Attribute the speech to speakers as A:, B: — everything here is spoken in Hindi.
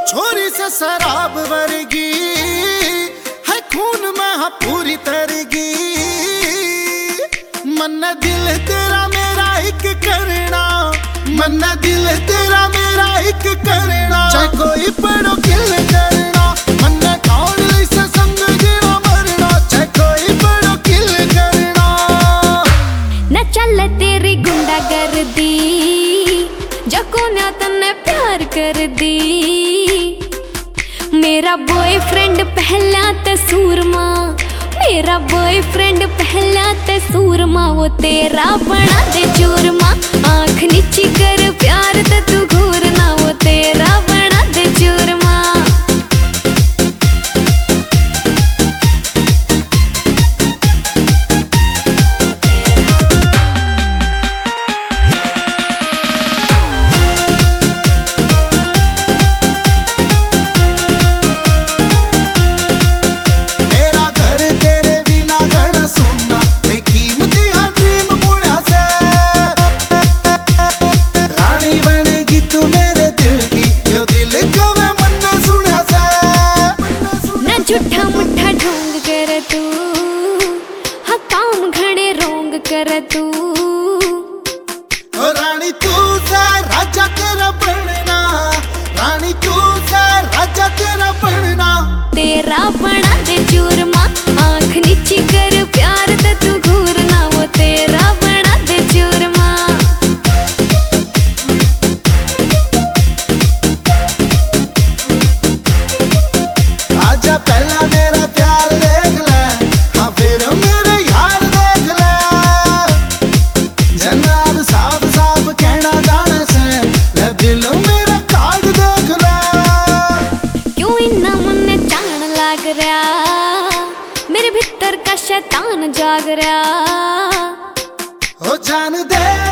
A: छोरी से शराब वर्गी है, खून में पूरी तरगी। मन दिल तेरा मेरा एक करना, मन दिल तेरा मेरा एक करना, चाहे कोई पड़ो किल करना। मन कौन से संग जीवा मरना, चाहे कोई पड़ो किल करना।
B: न चल तेरी गुंडागर्दी, जो कोन्या तन्ने प्यार कर दी। मेरा बॉयफ्रेंड पहला ते सूरमा, मेरा बॉयफ्रेंड पहला ते सूरमा, वो तेरा बना दे चूरमा। आँख नीची कर प्यार ते तू घूरना, वो तेरा बना दे चूरमा। झूठा मुठा ढोंग कर तू, हाँ काम घड़े रोंग कर तू।
A: रानी तू से राजा तेरा बनना, रानी तू से राजा तेरा बनना।
B: तेरा बना दे चूरमा, आँख नीची कर प्यार ते तू घूरना, वो तेरा बना दे चूरमा।
A: आजा पहला मेरा प्यार देख ले, हाँ फिर मेरे यार देख ले। जनाब साफ साफ कहना जाने से, ले दिल मेरा कार्ड देख ले।
B: क्यों इन्ना मुन्ने चाण लाग रहा, मेरे भीतर का शैतान जाग रहा।
A: ओ जान दे